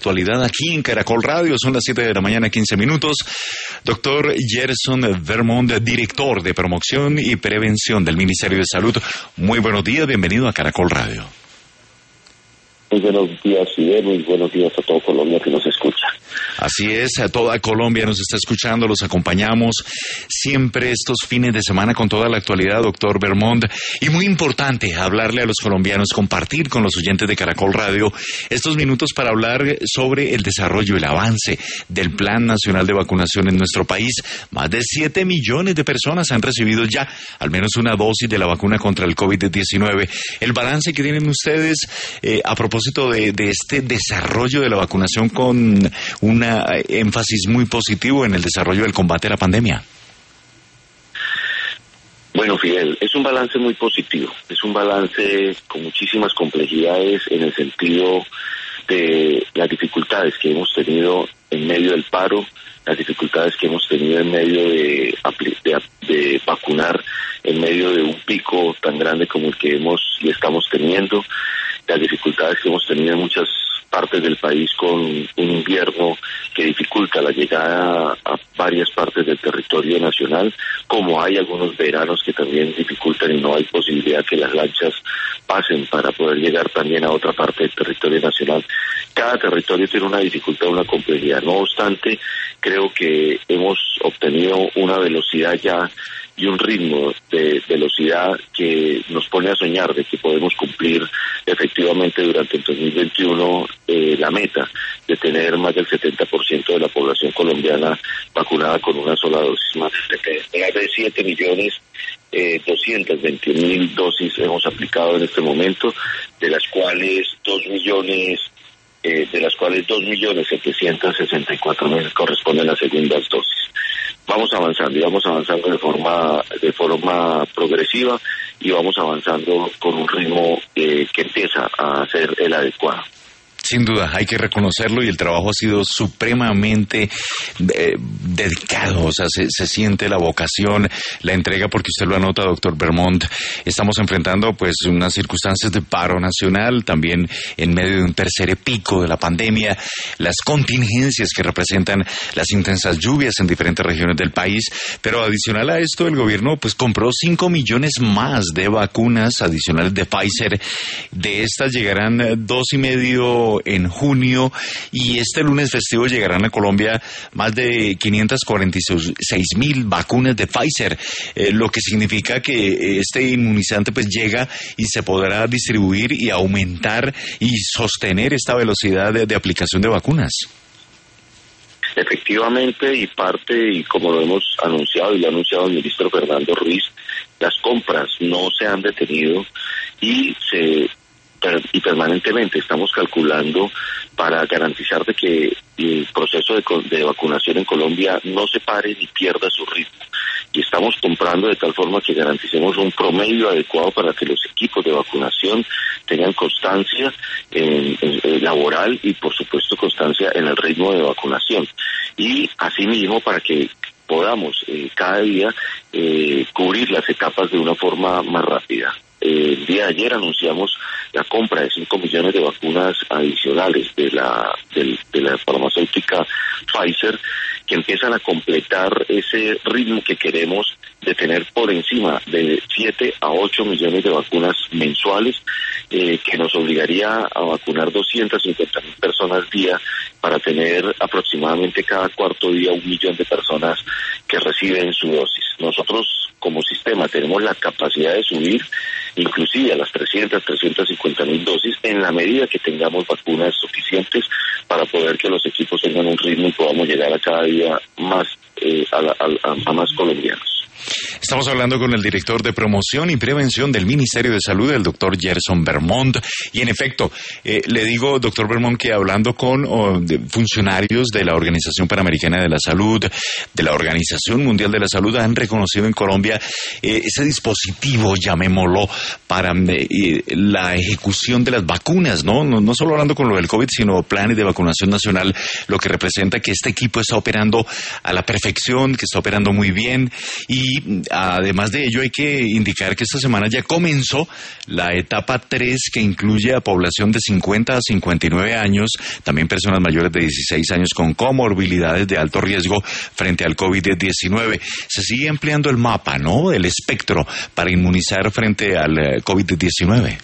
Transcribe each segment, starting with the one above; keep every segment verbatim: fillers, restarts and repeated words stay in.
actualidad aquí en Caracol Radio. Son las siete de la mañana, quince minutos. Doctor Gerson Vermont, director de promoción y prevención del Ministerio de Salud. Muy buenos días, bienvenido a Caracol Radio. Muy buenos días, Fidel, muy buenos días a todo Colombia que nos escucha. Así es, a toda Colombia nos está escuchando, los acompañamos siempre estos fines de semana con toda la actualidad, doctor Vermont. Y muy importante hablarle a los colombianos, compartir con los oyentes de Caracol Radio estos minutos para hablar sobre el desarrollo, el avance del Plan Nacional de Vacunación en nuestro país. Más de siete millones de personas han recibido ya al menos una dosis de la vacuna contra el COVID diecinueve. El balance que tienen ustedes eh, a propósito De, de este desarrollo de la vacunación con un énfasis muy positivo en el desarrollo del combate a la pandemia. Bueno, Fidel, es un balance muy positivo, es un balance con muchísimas complejidades en el sentido de las dificultades que hemos tenido en medio del paro, las dificultades que hemos tenido en medio de, de, de vacunar, en medio de un pico tan grande como el que hemos y estamos teniendo, las dificultades que hemos tenido en muchas partes del país con un invierno que dificulta la llegada a varias partes del territorio nacional, como hay algunos veranos que también dificultan y no hay posibilidad que las lanchas pasen para poder llegar también a otra parte del territorio nacional. Cada territorio tiene una dificultad, una complejidad. No obstante, creo que hemos obtenido una velocidad ya y un ritmo de velocidad que nos pone a soñar de que podemos cumplir efectivamente durante el dos mil veintiuno eh, la meta de tener más del setenta por ciento de la población colombiana vacunada con una sola dosis. Más de siete millones doscientos veintiún mil dosis hemos aplicado en este momento, de las cuales dos millones eh, de las cuales dos millones setecientos sesenta y cuatro mil corresponden a las segundas dosis. Vamos avanzando y vamos avanzando de forma de forma progresiva y vamos avanzando con un ritmo eh, que empieza a ser el adecuado. Sin duda, hay que reconocerlo y el trabajo ha sido supremamente eh, dedicado, o sea, se, se siente la vocación, la entrega, porque usted lo anota, doctor Vermont. Estamos enfrentando pues unas circunstancias de paro nacional, también en medio de un tercer pico de la pandemia, las contingencias que representan las intensas lluvias en diferentes regiones del país, pero adicional a esto, el gobierno pues compró cinco millones más de vacunas adicionales de Pfizer. De estas llegarán dos y medio en junio y este lunes festivo llegarán a Colombia más de quinientas cuarenta y seis mil vacunas de Pfizer, eh, lo que significa que este inmunizante pues llega y se podrá distribuir y aumentar y sostener esta velocidad de, de aplicación de vacunas. Efectivamente, y parte, y como lo hemos anunciado y lo ha anunciado el ministro Fernando Ruiz, las compras no se han detenido y se y permanentemente estamos calculando para garantizar de que el proceso de, de vacunación en Colombia no se pare ni pierda su ritmo. Y estamos comprando de tal forma que garanticemos un promedio adecuado para que los equipos de vacunación tengan constancia en, en, en laboral y por supuesto constancia en el ritmo de vacunación. Y asimismo para que podamos eh, cada día eh, cubrir las etapas de una forma más rápida. El día de ayer anunciamos la compra de cinco millones de vacunas adicionales de la, de, de la farmacéutica Pfizer, que empiezan a completar ese ritmo que queremos de tener por encima de siete a ocho millones de vacunas mensuales, eh, que nos obligaría a vacunar doscientas cincuenta mil personas día para tener aproximadamente cada cuarto día un millón de personas que reciben su dosis. Nosotros como sistema tenemos la capacidad de subir inclusive a las trescientas, trescientas cincuenta mil dosis en la medida que tengamos vacunas suficientes para poder que los equipos tengan un ritmo y podamos llegar a cada día más eh, a, la, a, a más colombianos. Estamos hablando con el director de promoción y prevención del Ministerio de Salud, el doctor Gerson Vermont. Y en efecto, eh, le digo, doctor Vermont, que hablando con oh, de funcionarios de la Organización Panamericana de la Salud, de la Organización Mundial de la Salud, han reconocido en Colombia eh, ese dispositivo, llamémoslo, para eh, la ejecución de las vacunas, ¿no? ¿no? No solo hablando con lo del COVID, sino planes de vacunación nacional, lo que representa que este equipo está operando a la perfección, que está operando muy bien, y además de ello hay que indicar que esta semana ya comenzó la etapa tres, que incluye a población de cincuenta a cincuenta y nueve años, también personas mayores de dieciséis años con comorbilidades de alto riesgo frente al COVID diecinueve. Se sigue ampliando el mapa, ¿no?, el espectro para inmunizar frente al COVID diecinueve.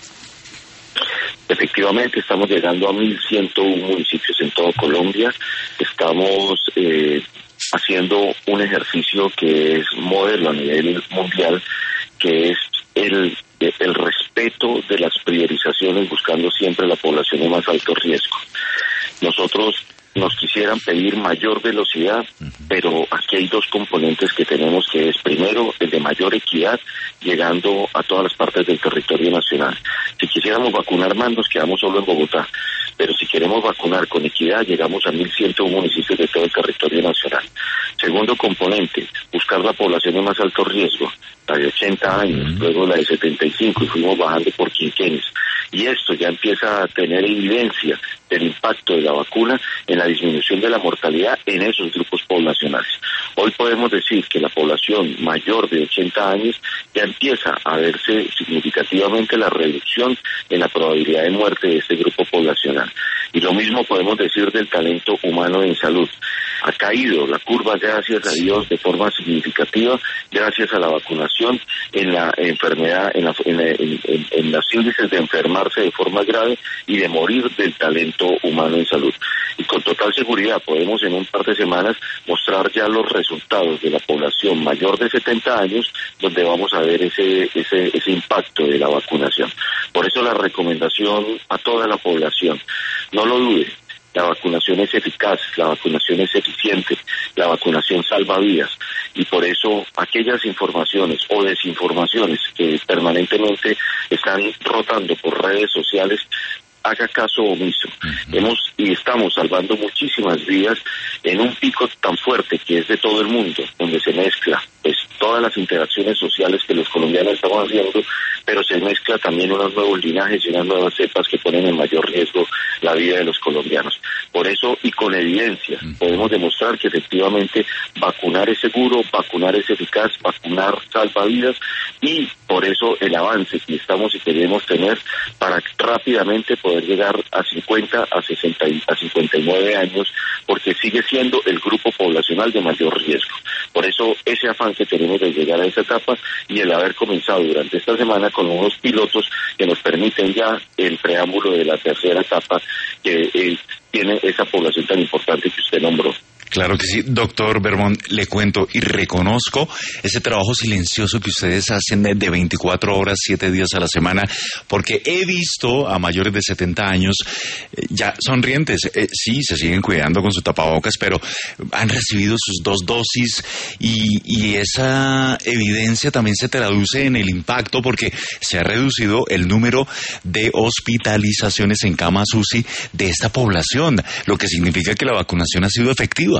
Efectivamente, estamos llegando a mil ciento uno municipios en toda Colombia. Estamos eh, haciendo un ejercicio que es modelo a nivel mundial, que es el, el respeto de las priorizaciones, buscando siempre la población de más alto riesgo. Nosotros nos quisieran pedir mayor velocidad, pero aquí hay dos componentes que tenemos, que es primero el de mayor equidad, llegando a todas las partes del territorio nacional. Si quisiéramos vacunar más, nos quedamos solo en Bogotá, pero si queremos vacunar con equidad, llegamos a mil ciento uno municipios de todo el territorio nacional. Segundo componente, buscar la población de más alto riesgo, la de ochenta años, luego la de setenta y cinco, y fuimos bajando por quinquenios. Y esto ya empieza a tener evidencia del impacto de la vacuna en la disminución de la mortalidad en esos grupos poblacionales. Hoy podemos decir que la población mayor de ochenta años ya empieza a verse significativamente la reducción en la probabilidad de muerte de este grupo poblacional. Y lo mismo podemos decir del talento humano en salud. Ha caído la curva, gracias a Dios, de forma significativa, gracias a la vacunación en la enfermedad, en, la, en, en, en, en los índices de enfermarse de forma grave y de morir del talento humano en salud. Y con total seguridad podemos en un par de semanas mostrar ya los resultados de la población mayor de setenta años, donde vamos a ver ese, ese, ese impacto de la vacunación. Por eso la recomendación a toda la población, no lo dude. La vacunación es eficaz, la vacunación es eficiente, la vacunación salva vidas, y por eso aquellas informaciones o desinformaciones que permanentemente están rotando por redes sociales, haga caso omiso. Uh-huh. Hemos y estamos salvando muchísimas vidas en un pico tan fuerte que es de todo el mundo, donde se mezcla pues todas las interacciones sociales que los colombianos estamos haciendo, pero se mezcla también unos nuevos linajes y unas nuevas cepas que ponen en mayor riesgo la vida de los colombianos. Por eso, y con evidencia, uh-huh, podemos demostrar que efectivamente vacunar es seguro, vacunar es eficaz, vacunar salva vidas, y por eso el avance que estamos y queremos tener para rápidamente poder llegar a cincuenta, a sesenta, a cincuenta y nueve años, porque sigue siendo el grupo poblacional de mayor riesgo. Por eso ese afán que tenemos de llegar a esa etapa y el haber comenzado durante esta semana con unos pilotos que nos permiten ya el preámbulo de la tercera etapa que eh, tiene esa población tan importante que usted nombró. Claro que sí, doctor Bermond, le cuento y reconozco ese trabajo silencioso que ustedes hacen de veinticuatro horas, siete días a la semana, porque he visto a mayores de setenta años eh, ya sonrientes, eh, sí, se siguen cuidando con su tapabocas, pero han recibido sus dos dosis y, y esa evidencia también se traduce en el impacto, porque se ha reducido el número de hospitalizaciones en camas U C I de esta población, lo que significa que la vacunación ha sido efectiva.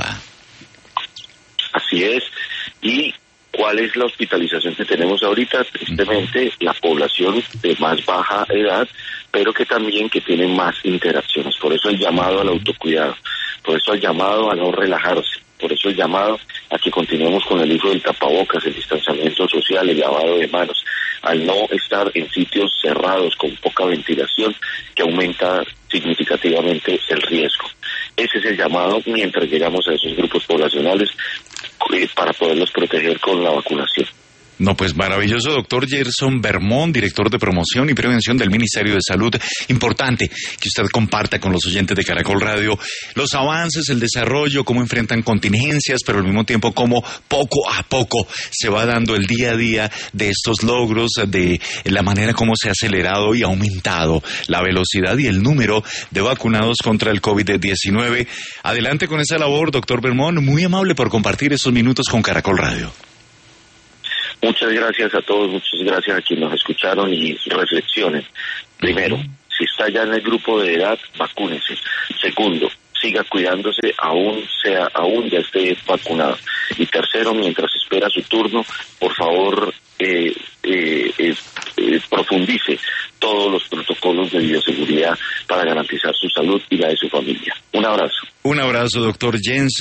Así es. ¿Y cuál es la hospitalización que tenemos ahorita? Tristemente, la población de más baja edad, pero que también que tiene más interacciones. Por eso el llamado al autocuidado, por eso el llamado a no relajarse, por eso el llamado a que continuemos con el uso del tapabocas, el distanciamiento social, el lavado de manos, al no estar en sitios cerrados con poca ventilación, que aumenta significativamente el riesgo. Ese es el llamado mientras llegamos a esos grupos poblacionales eh, para poderlos proteger con la vacunación. No, pues maravilloso, doctor Gerson Bermond, director de promoción y prevención del Ministerio de Salud. Importante que usted comparta con los oyentes de Caracol Radio los avances, el desarrollo, cómo enfrentan contingencias, pero al mismo tiempo cómo poco a poco se va dando el día a día de estos logros, de la manera como se ha acelerado y aumentado la velocidad y el número de vacunados contra el COVID diecinueve. Adelante con esa labor, doctor Bermond, muy amable por compartir estos minutos con Caracol Radio. Muchas gracias a todos, muchas gracias a quienes nos escucharon y reflexionen. Primero, uh-huh, si está ya en el grupo de edad, vacúnese. Segundo, siga cuidándose, aún sea, aún ya esté vacunado. Y tercero, mientras espera su turno, por favor, eh, eh, eh, eh, profundice todos los protocolos de bioseguridad para garantizar su salud y la de su familia. Un abrazo. Un abrazo, doctor Jens